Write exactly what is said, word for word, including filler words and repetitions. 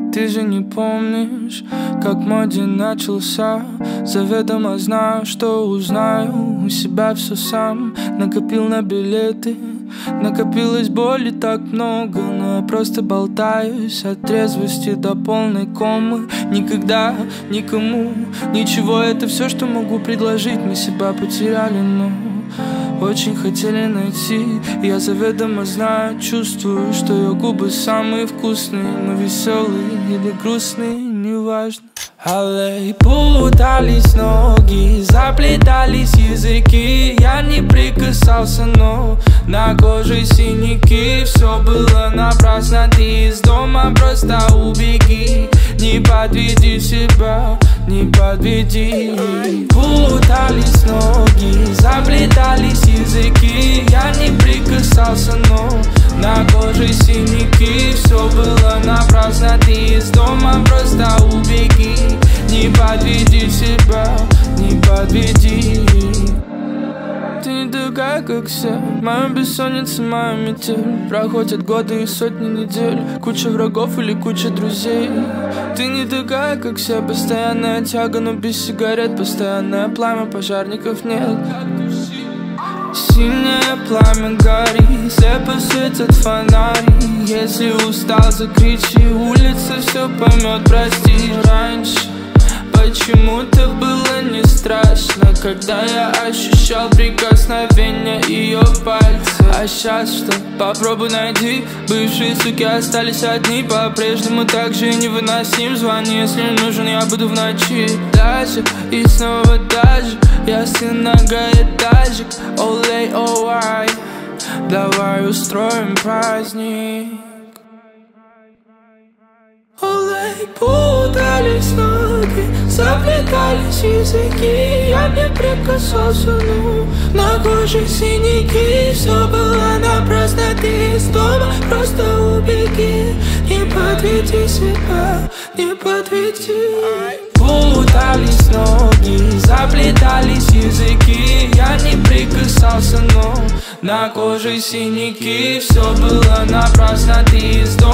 Ты же не помнишь, как мой день начался. Заведомо знаю, что узнаю у себя все сам. Накопил на билеты, накопилось боли так много, но я просто болтаюсь от трезвости до полной комы. Никогда, никому, ничего, это все, что могу предложить. Мы себя потеряли, но очень хотели найти. Я заведомо знаю, чувствую, что ее губы самые вкусные. Мы веселые или грустные, неважно. Аллей, путались ноги, заплетались языки. Я не прикасался, но на коже синяки. Все было напрасно, ты из дома просто убеги. Не подведи себя, не подведи. Путались ноги, заплетались языки. Я не прикасался, но на коже синяки. Все было напрасно, ты из дома просто убеги. Не подведи себя, не подведи. Ты не такая, как все. Моя бессонница, моя метель. Проходят годы и сотни недель. Куча врагов или куча друзей. Ты не такая, как все. Постоянная тяга, но без сигарет. Постоянное пламя, пожарников нет. Синее пламя горит, слепо светят фонари. Если устал, закричи, улица все поймет, прости. Раньше почему-то было не страшно, когда я ощущал прикосновение ее пальцев. А сейчас что? Попробуй найди. Бывшие суки остались одни. По-прежнему так же невыносим. Звони, если нужен, я буду в ночи. Даже и снова даже. Я сын многоэтажек. Олей, оуай, давай устроим праздник. Олей, путались ноги, заплетались языки. Я не прикасался, но на коже синяки. Все было напрасно, ты из дома просто убеги. Не подведи себя, не подведи. Путались ноги, заплетались языки. Я не прикасался, но на коже синяки. Все было напрасно, ты из дома